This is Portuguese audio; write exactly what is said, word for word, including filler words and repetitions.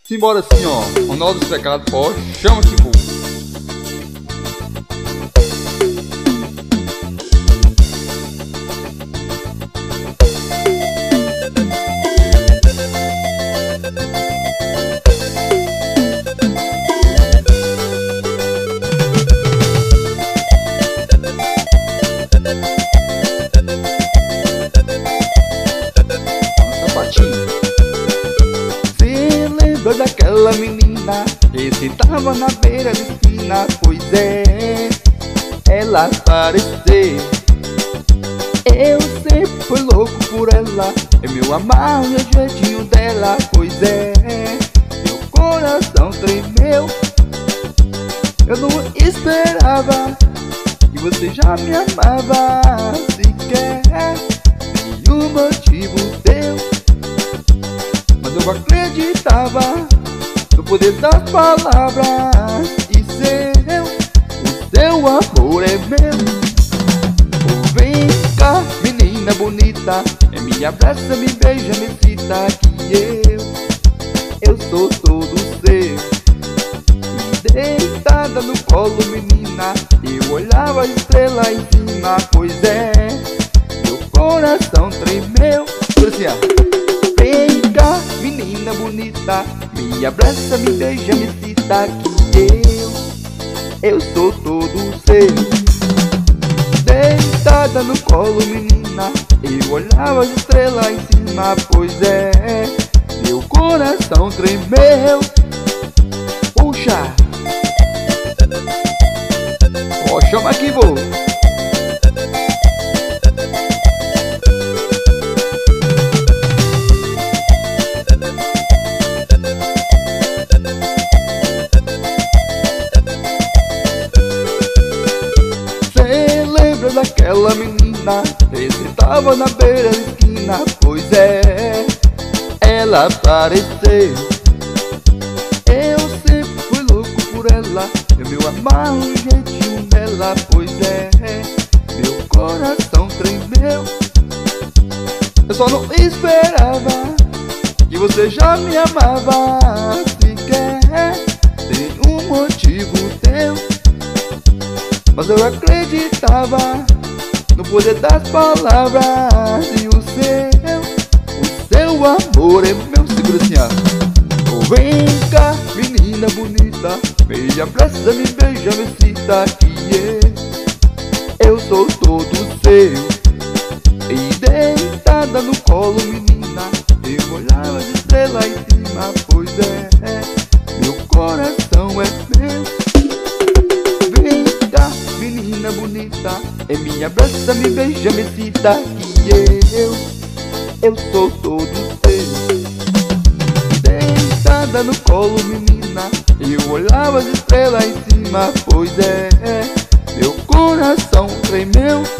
Simbora assim, ó. O nó dos pecados, ó. Chama que voa. Daquela menina que sentava na beira da esquina, pois é, ela apareceu. Eu sempre fui louco por ela, é meu amar e o jeitinho dela, pois é, meu coração tremeu. Eu não esperava que você já me amava sequer, nenhum motivo deu, mas eu acreditava no poder das palavras e seu, o seu amor é meu. Oh, vem cá, menina bonita, é me abraça, me beija, me cita que eu, eu sou todo seu. E deitada no colo, menina, eu olhava a estrela em cima, pois é, meu coração tremeu. Por assim, ó. Vem cá, menina bonita, me abraça, me beija, me cita que eu, eu sou todo seu. Deitada no colo, menina, eu olhava as estrelas em cima, pois é, meu coração tremeu. Puxa! Ó, chama que vou! Daquela menina que sentava na beira da esquina, pois é, ela apareceu. Eu sempre fui louco por ela, é meu amar o jeitinho dela, pois é, meu coração tremeu. Eu só não esperava que você já me amava sequer, sem um motivo teu, mas eu acreditava no poder das palavras e o seu, o seu amor é meu. Segura assim, ó. Oh, vem cá, menina bonita, me abraça, me beija, me cita que eu, eu sou todo seu. E deitada no colo, menina, eu olhava as estrelas em cima, pois é, meu coração é meu. Menina bonita, é me abraça, me beija, me cita que eu, eu sou todo seu. Deitada no colo, menina, eu olhava as estrelas em cima, pois é, meu coração tremeu.